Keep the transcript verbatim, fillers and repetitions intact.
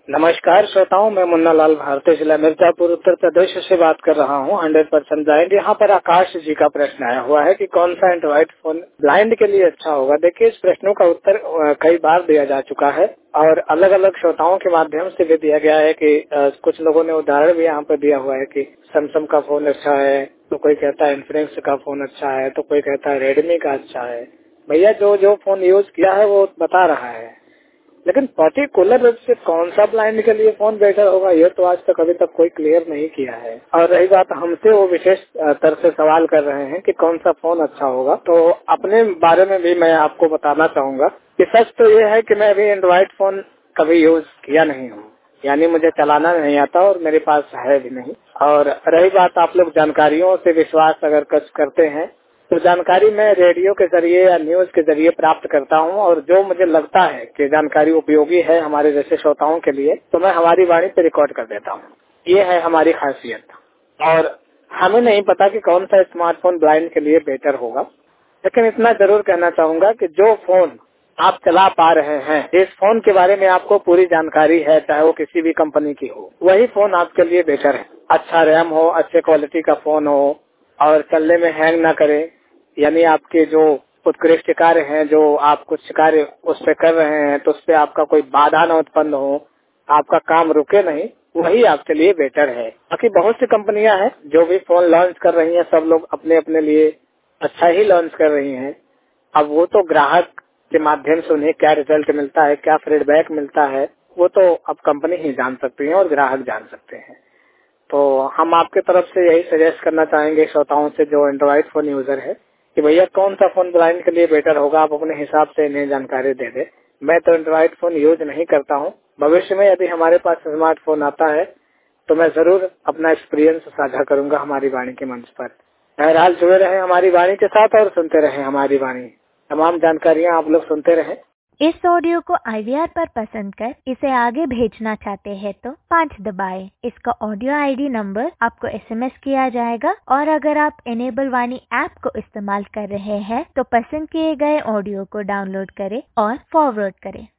नमस्कार श्रोताओं, मैं मुन्ना लाल भारतीय जिला मिर्जापुर उत्तर प्रदेश से बात कर रहा हूँ। Hundred percent blind. यहाँ पर आकाश जी का प्रश्न आया हुआ है कि कौन सा एंड्रॉइड फोन ब्लाइंड के लिए अच्छा होगा। देखिए, इस प्रश्नों का उत्तर कई बार दिया जा चुका है और अलग अलग श्रोताओं के माध्यम से भी दिया गया है कि कुछ लोगों ने उदाहरण भी यहाँ पर दिया हुआ है कि सैमसंग का फोन अच्छा है, तो कोई कहता है इन्फिनिक्स का फोन अच्छा है, तो कोई कहता है रेडमी का अच्छा है। भैया, जो जो फोन यूज किया है वो बता रहा है, लेकिन पर्टिकुलर रूप से कौन सा ब्लाइंड के लिए फोन बेटर होगा ये तो आज तक अभी तक कोई क्लियर नहीं किया है। और रही बात हमसे, वो विशेष तरह से सवाल कर रहे हैं कि कौन सा फोन अच्छा होगा। तो अपने बारे में भी मैं आपको बताना चाहूंगा कि सच तो ये है कि मैं अभी एंड्रॉइड फोन कभी यूज किया नहीं हूँ, यानी मुझे चलाना नहीं आता और मेरे पास है भी नहीं। और रही बात आप लोग जानकारियों से विश्वास अगर कुछ करते हैं तो जानकारी मैं रेडियो के जरिए या न्यूज के जरिए प्राप्त करता हूं, और जो मुझे लगता है कि जानकारी उपयोगी है हमारे जैसे श्रोताओं के लिए तो मैं हमारी वाणी पे रिकॉर्ड कर देता हूं। ये है हमारी खासियत। और हमें नहीं पता कि कौन सा स्मार्टफोन ब्लाइंड के लिए बेटर होगा, लेकिन इतना जरूर कहना चाहूंगा कि जो फोन आप चला पा रहे हैं, जिस फोन के बारे में आपको पूरी जानकारी है, चाहे वो किसी भी कंपनी की हो, वही फोन आपके लिए बेटर है। अच्छा रैम हो, अच्छे क्वालिटी का फोन हो और चलने में हैंग ना करे, यानी आपके जो उत्कृष्ट कार्य हैं, जो आप कुछ कार्य उस पे कर रहे हैं तो उस पे आपका कोई बाधा न उत्पन्न हो, आपका काम रुके नहीं, वही आपके लिए बेटर है। बाकी बहुत सी कंपनियां हैं जो भी फोन लॉन्च कर रही हैं, सब लोग अपने अपने लिए अच्छा ही लॉन्च कर रही हैं। अब वो तो ग्राहक के माध्यम से उन्हें क्या रिजल्ट मिलता है, क्या फीडबैक मिलता है, वो तो अब कंपनी ही जान सकती है और ग्राहक जान सकते हैं। तो हम आपके तरफ से यही सजेस्ट करना चाहेंगे श्रोताओं से जो एंड्रॉइड फोन यूजर है कि भैया कौन सा फोन ब्लाइंड के लिए बेटर होगा, आप अपने हिसाब से इन्हें जानकारी दे दे। मैं तो एंड्रॉइड फोन यूज नहीं करता हूँ। भविष्य में यदि हमारे पास स्मार्टफोन आता है तो मैं जरूर अपना एक्सपीरियंस साझा करूंगा हमारी वाणी के मंच पर। बहरहाल जुड़े रहे हमारी वाणी के साथ और सुनते रहे हमारी वाणी। तमाम जानकारियाँ आप लोग सुनते रहे। इस ऑडियो को आई वी आर पर पसंद कर इसे आगे भेजना चाहते हैं तो पाँच दबाएं। इसका ऑडियो आई डी नंबर आपको एस एम एस किया जाएगा, और अगर आप एनेबल वाणी ऐप को इस्तेमाल कर रहे हैं तो पसंद किए गए ऑडियो को डाउनलोड करें और फॉरवर्ड करें।